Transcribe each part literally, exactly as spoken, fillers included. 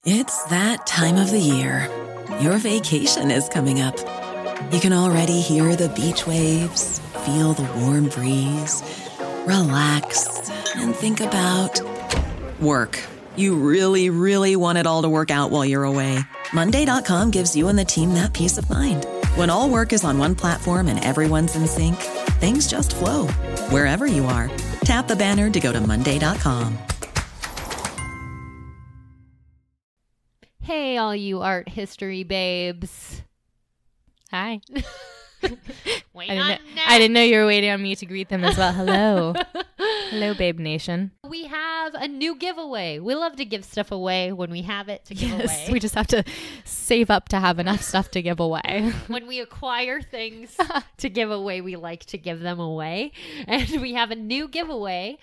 It's that time of the year. Your vacation is coming up. You can already hear the beach waves, feel the warm breeze, relax, and think about work. You really, really want it all to work out while you're away. Monday dot com gives you and the team that peace of mind. When all work is on one platform and everyone's in sync, things just flow. Wherever you are, tap the banner to go to Monday dot com. Hey, all you art history babes. Hi. Wait I didn't, on know, that. I didn't know you were waiting on me to greet them as well. Hello. Hello, Babe Nation. We have a new giveaway. We love to give stuff away when we have it to give Yes, away. we just have to save up to have enough stuff to give away. When we acquire things to give away, we like to give them away. And we have a new giveaway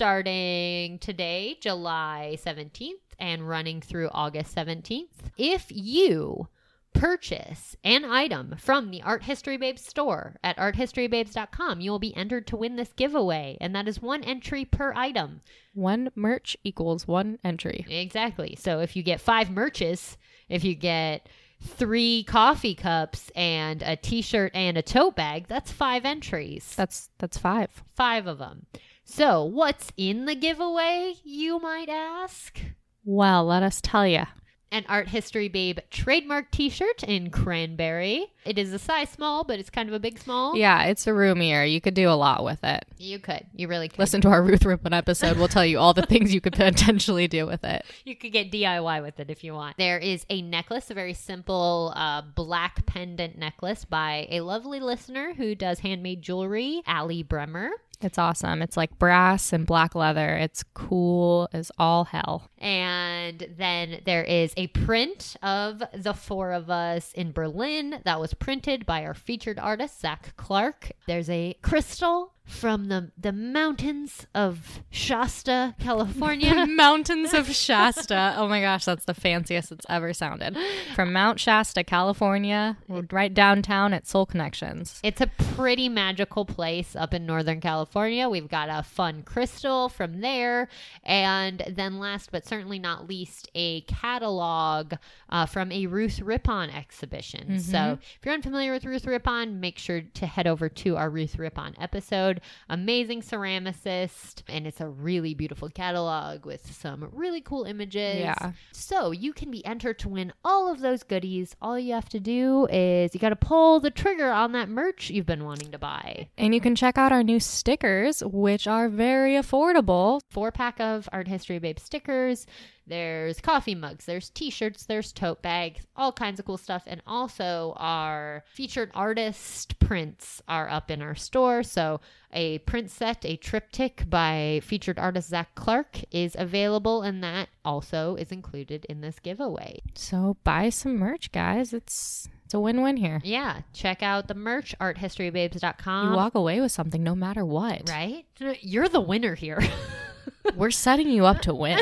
starting today, July seventeenth, and running through August seventeenth. If you purchase an item from the Art History Babes store at art history babes dot com, you will be entered to win this giveaway, and that is one entry per item. One merch equals one entry. Exactly. So if you get five merches, if you get three coffee cups and a t-shirt and a tote bag, that's five entries. That's that's five. Five of them. So what's in the giveaway, you might ask? Well, let us tell you. An Art History Babe trademark t-shirt in cranberry. It is a size small, but it's kind of a big small. Yeah, it's a roomier. You could do a lot with it. You could. You really could. Listen to our Ruth Ripon episode. We'll tell you all the things you could potentially do with it. You could get D I Y with it if you want. There is a necklace, a very simple uh, black pendant necklace by a lovely listener who does handmade jewelry, Allie Bremer. It's awesome. It's like brass and black leather. It's cool as all hell. And then there is a print of the four of us in Berlin that was printed by our featured artist, Zach Clark. There's a crystal from the, the mountains of Shasta, California. Mountains of Shasta. Oh my gosh, that's the fanciest it's ever sounded. From Mount Shasta, California, right downtown at Soul Connections. It's a pretty magical place up in Northern California. We've got a fun crystal from there. And then last but certainly not least, a catalog uh, from a Ruth Ripon exhibition. Mm-hmm. So if you're unfamiliar with Ruth Ripon, make sure to head over to our Ruth Ripon episode. Amazing ceramicist, and it's a really beautiful catalog with some really cool images. Yeah. So you can be entered to win all of those goodies. All you have to do is you got to pull the trigger on that merch you've been wanting to buy. And you can check out our new stickers, which are very affordable. Four pack of Art History Babe stickers. There's coffee mugs, there's t-shirts, there's tote bags, all kinds of cool stuff. And also our featured artist prints are up in our store. So a print set, a triptych by featured artist Zach Clark is available, and that also is included in this giveaway. So buy some merch, guys. It's it's a win-win here. Yeah, check out the merch, art history babes dot com. You walk away with something no matter what. Right? You're the winner here. We're setting you up to win.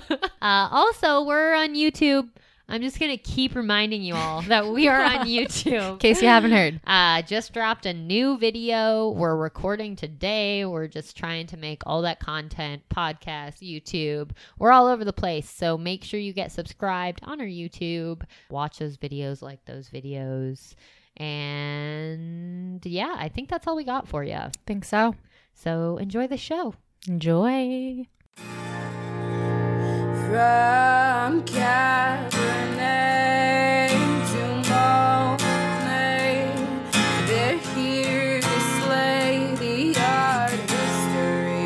Uh, also, we're on YouTube. I'm just going to keep reminding you all that we are on YouTube. In case you haven't heard. Uh, just dropped a new video. We're recording today. We're just trying to make all that content, podcast, YouTube. We're all over the place. So make sure you get subscribed on our YouTube. Watch those videos, like those videos. And yeah, I think that's all we got for you. Think so. So enjoy the show. Enjoy. From Cabernet to Monet, they're here to slay the art history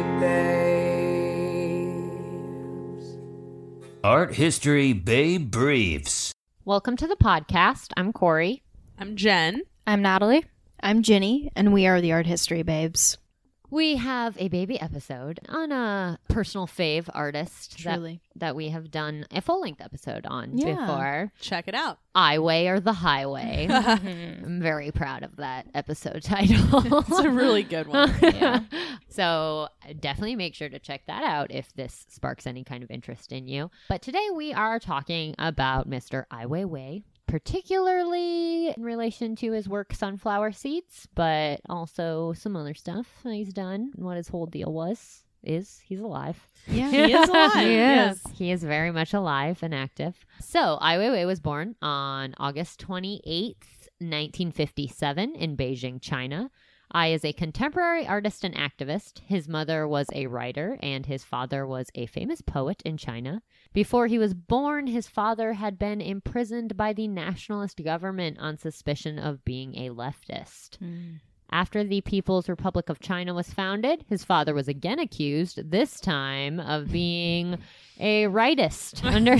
babes. Art History Babe Briefs. Welcome to the podcast. I'm Corey. I'm Jen. I'm Natalie. I'm Ginny, and we are the Art History Babes. We have a baby episode on a personal fave artist that, Truly. that we have done a full-length episode on Yeah. before. Check it out. I Way or the Highway. I'm very proud of that episode title. It's a really good one. Yeah. So definitely make sure to check that out if this sparks any kind of interest in you. But today we are talking about Mister Ai Weiwei, particularly in relation to his work Sunflower Seeds, but also some other stuff that he's done and what his whole deal was. is. He's alive. Yeah. He is alive. He Yes. is. He is very much alive and active. So, Ai Weiwei was born on August twenty-eighth, nineteen fifty-seven in Beijing, China. Ai is a contemporary artist and activist. His mother was a writer and his father was a famous poet in China. Before he was born, his father had been imprisoned by the nationalist government on suspicion of being a leftist. After the People's Republic of China was founded, his father was again accused, this time of being a rightist under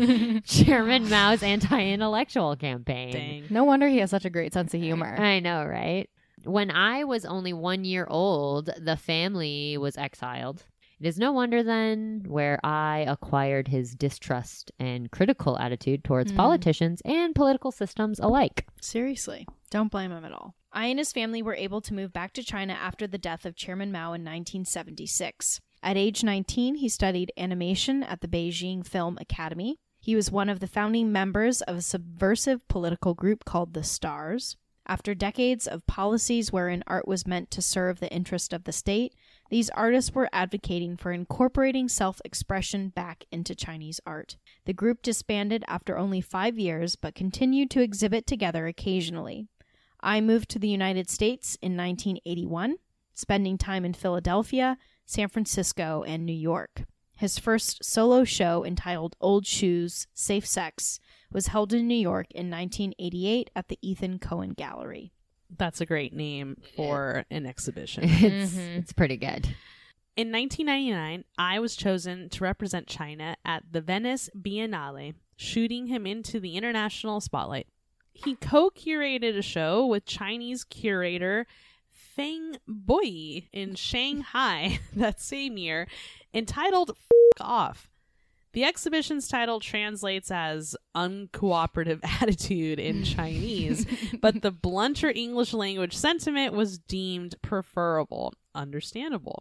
Chairman Mao's anti-intellectual campaign. Dang. No wonder he has such a great sense of humor. I know, right? When I was only one year old, the family was exiled. It is no wonder then where I acquired his distrust and critical attitude towards Mm. politicians and political systems alike. Seriously. Don't blame him at all. Ai and his family were able to move back to China after the death of Chairman Mao in nineteen seventy-six. At age nineteen, he studied animation at the Beijing Film Academy. He was one of the founding members of a subversive political group called the Stars. After decades of policies wherein art was meant to serve the interest of the state, these artists were advocating for incorporating self-expression back into Chinese art. The group disbanded after only five years, but continued to exhibit together occasionally. Ai moved to the United States in nineteen eighty-one, spending time in Philadelphia, San Francisco, and New York. His first solo show, entitled Old Shoes, Safe Sex, was held in New York in nineteen eighty-eight at the Ethan Cohen Gallery. That's a great name for an exhibition. It's, Mhm. it's pretty good. In nineteen ninety-nine, I was chosen to represent China at the Venice Biennale, shooting him into the international spotlight. He co-curated a show with Chinese curator Feng Boi in Shanghai that same year, entitled F*** Off. The exhibition's title translates as uncooperative attitude in Chinese, but the blunter English language sentiment was deemed preferable. Understandable.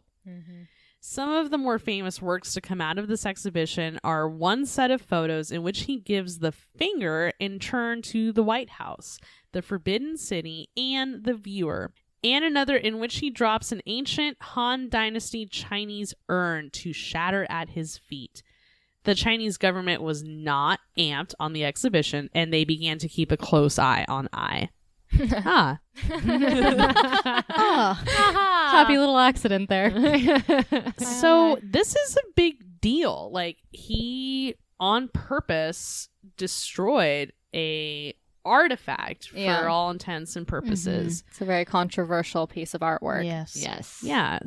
Some of the more famous works to come out of this exhibition are one set of photos in which he gives the finger in turn to the White House, the Forbidden City, and the viewer, and another in which he drops an ancient Han Dynasty Chinese urn to shatter at his feet. The Chinese government was not amped on the exhibition, and they began to keep a close eye on Ai. ah. Ah, Happy little accident there. So this is a big deal. Like, he on purpose destroyed a artifact for Yeah. all intents and purposes. It's a very controversial piece of artwork. yes. Yes. Yeah.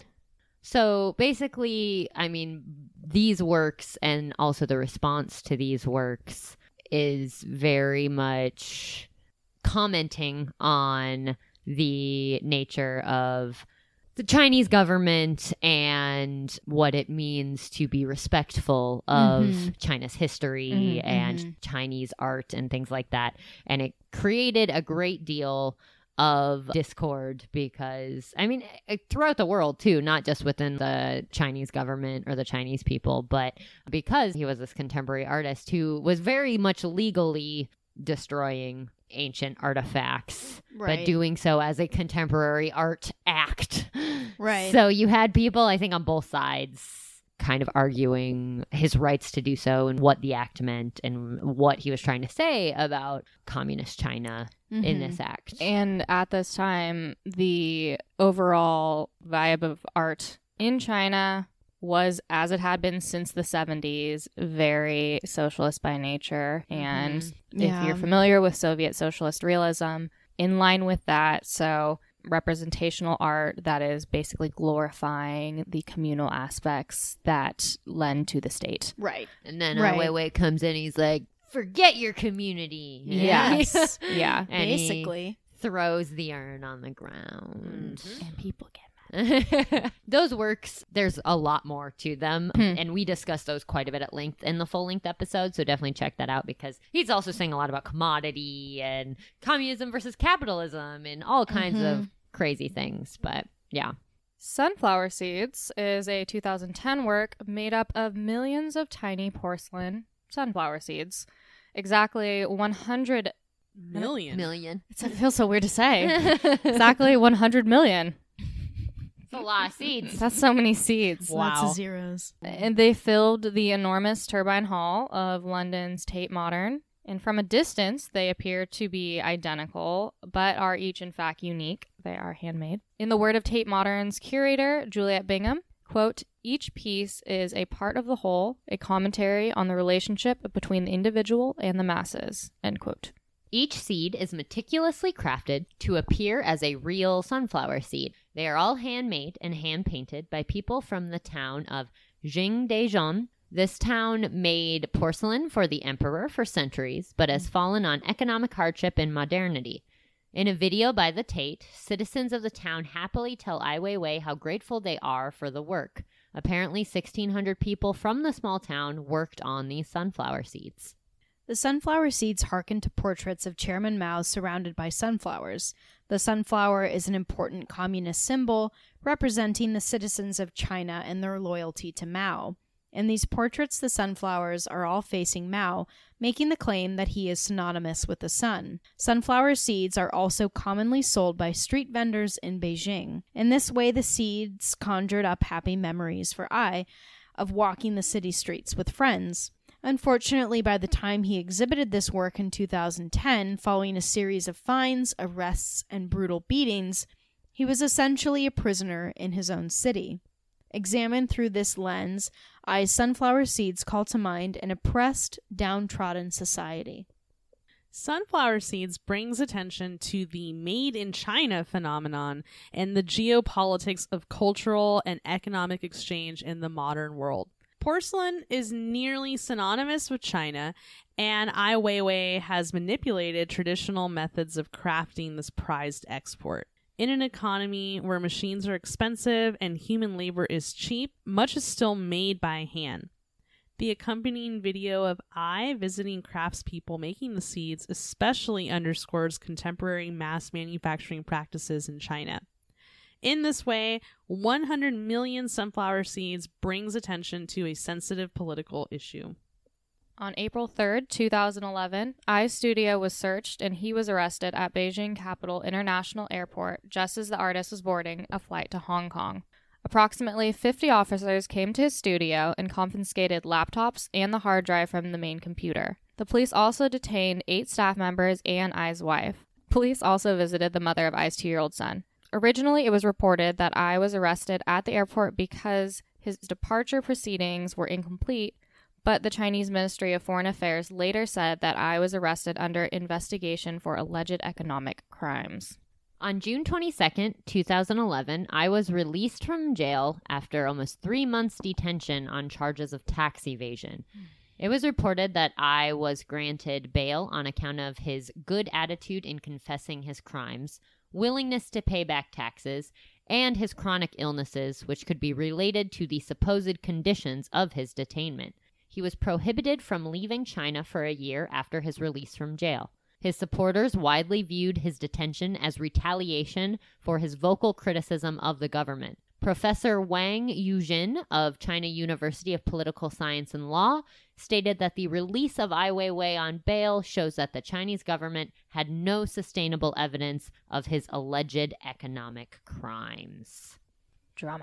So basically, I mean, these works and also the response to these works is very much commenting on the nature of the Chinese government and what it means to be respectful of Mhm. China's history Mhm, and mhm. Chinese art and things like that. And it created a great deal of discord because, I mean, eh, throughout the world too, not just within the Chinese government or the Chinese people, but because he was this contemporary artist who was very much legally destroying ancient artifacts, Right. but doing so as a contemporary art act. Right. So you had people, I think, on both sides kind of arguing his rights to do so and what the act meant and what he was trying to say about communist China in Mhm. this act. And at this time, the overall vibe of art in China was, as it had been since the seventies, very socialist by nature. And if Yeah. you're familiar with Soviet socialist realism, in line with that, so representational art that is basically glorifying the communal aspects that lend to the state. Right. And then Right. Ai Weiwei comes in, he's like, forget your community. Yes. Yeah. And he Basically. throws the urn on the ground. And people get Those works, there's a lot more to them. Hmm. And we discussed those quite a bit at length in the full length episode. So definitely check that out because he's also saying a lot about commodity and communism versus capitalism and all kinds of crazy things. But yeah. Sunflower Seeds is a two thousand ten work made up of millions of tiny porcelain sunflower seeds. Exactly one hundred Million. Million. It's, it feels so weird to say. Exactly one hundred million. It's a lot of seeds. That's so many seeds. Lots Wow. of zeros. And they filled the enormous turbine hall of London's Tate Modern. And from a distance, they appear to be identical, but are each in fact unique. They are handmade. In the word of Tate Modern's curator, Juliet Bingham, quote, each piece is a part of the whole, a commentary on the relationship between the individual and the masses, end quote. Each seed is meticulously crafted to appear as a real sunflower seed. They are all handmade and hand-painted by people from the town of Jingdezhen. This town made porcelain for the emperor for centuries, but has fallen on economic hardship and modernity. In a video by the Tate, citizens of the town happily tell Ai Weiwei how grateful they are for the work. Apparently, sixteen hundred people from the small town worked on these sunflower seeds. The sunflower seeds hearken to portraits of Chairman Mao surrounded by sunflowers. The sunflower is an important communist symbol representing the citizens of China and their loyalty to Mao. In these portraits, the sunflowers are all facing Mao, making the claim that he is synonymous with the sun. Sunflower seeds are also commonly sold by street vendors in Beijing. In this way, the seeds conjured up happy memories for Ai of walking the city streets with friends. Unfortunately, by the time he exhibited this work in two thousand ten, following a series of fines, arrests, and brutal beatings, he was essentially a prisoner in his own city. Examined through this lens, Ai's sunflower seeds call to mind an oppressed, downtrodden society. Sunflower seeds brings attention to the made in China phenomenon and the geopolitics of cultural and economic exchange in the modern world. Porcelain is nearly synonymous with China, and Ai Weiwei has manipulated traditional methods of crafting this prized export. In an economy where machines are expensive and human labor is cheap, much is still made by hand. The accompanying video of Ai visiting craftspeople making the seeds especially underscores contemporary mass manufacturing practices in China. In this way, one hundred million sunflower seeds brings attention to a sensitive political issue. On April third, two thousand eleven, Ai's studio was searched and he was arrested at Beijing Capital International Airport just as the artist was boarding a flight to Hong Kong. Approximately fifty officers came to his studio and confiscated laptops and the hard drive from the main computer. The police also detained eight staff members and Ai's wife. Police also visited the mother of Ai's two-year-old son. Originally, it was reported that Ai was arrested at the airport because his departure proceedings were incomplete, but the Chinese Ministry of Foreign Affairs later said that Ai was arrested under investigation for alleged economic crimes. On June twenty-second, two thousand eleven, Ai was released from jail after almost three months detention on charges of tax evasion. It was reported that Ai was granted bail on account of his good attitude in confessing his crimes, willingness to pay back taxes, and his chronic illnesses, which could be related to the supposed conditions of his detainment. He was prohibited from leaving China for a year after his release from jail. His supporters widely viewed his detention as retaliation for his vocal criticism of the government. Professor Wang Yujin of China University of Political Science and Law stated that the release of Ai Weiwei on bail shows that the Chinese government had no sustainable evidence of his alleged economic crimes. Drama.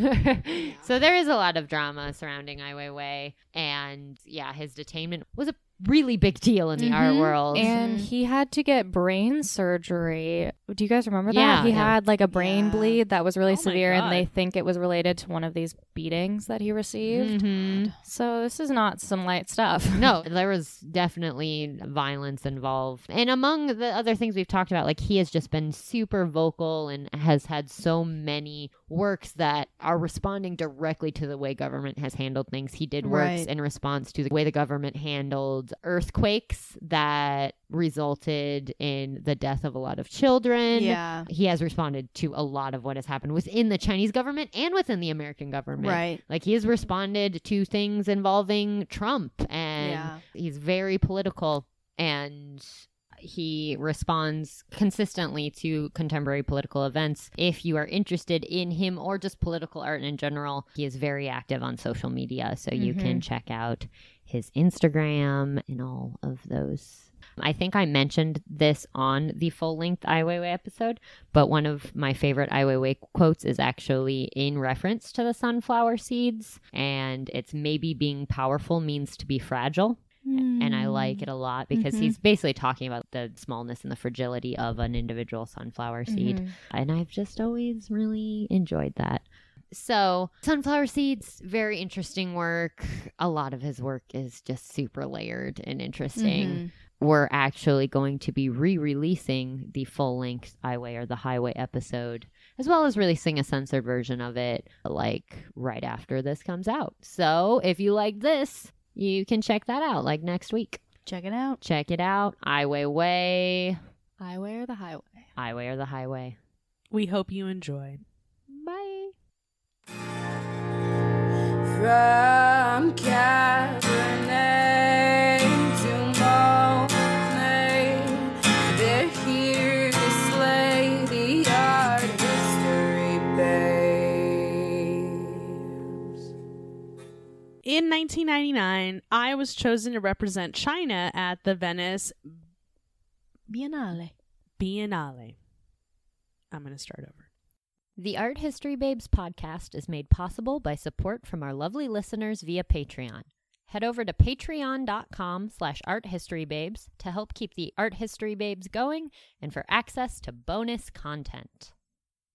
So there is a lot of drama surrounding Ai Weiwei, and yeah, his detainment was a really big deal in the art world. And he had to get brain surgery. Do you guys remember that? Yeah, he yeah. had like a brain Yeah. bleed that was really Oh my severe, and they God. think it was related to one of these beatings that he received. Mhm. So this is not some light stuff. No, there was definitely violence involved. And among the other things we've talked about, like he has just been super vocal and has had so many works that are responding directly to the way government has handled things. He did works Right. in response to the way the government handled earthquakes that resulted in the death of a lot of children. Yeah. He has responded to a lot of what has happened within the Chinese government and within the American government. Right. Like he has responded to things involving Trump, and Yeah. he's very political, and he responds consistently to contemporary political events. If you are interested in him or just political art in general, he is very active on social media, so you Mm-hmm. can check out his Instagram and all of those. I think I mentioned this on the full-length Ai Weiwei episode, but one of my favorite Ai Weiwei quotes is actually in reference to the sunflower seeds, and it's maybe being powerful means to be fragile. Mm. And I like it a lot because Mhm. he's basically talking about the smallness and the fragility of an individual sunflower seed. Mhm. And I've just always really enjoyed that. So, sunflower seeds, very interesting work. A lot of his work is just super layered and interesting. Mhm. We're actually going to be re-releasing the full-length Ai Wei or the Highway episode, as well as releasing a censored version of it, like right after this comes out. So, if you like this, you can check that out, like next week. Check it out. Check it out. Ai Weiwei. Highway or the highway? Ai Wei or the Highway. We hope you enjoy. Bye. From Cabernet to Monet, they're here to slay the art history babes. In nineteen ninety-nine, I was chosen to represent China at the Venice Biennale. Biennale. I'm going to start over. The Art History Babes podcast is made possible by support from our lovely listeners via Patreon. Head over to patreon.com slash arthistorybabes to help keep the Art History Babes going and for access to bonus content.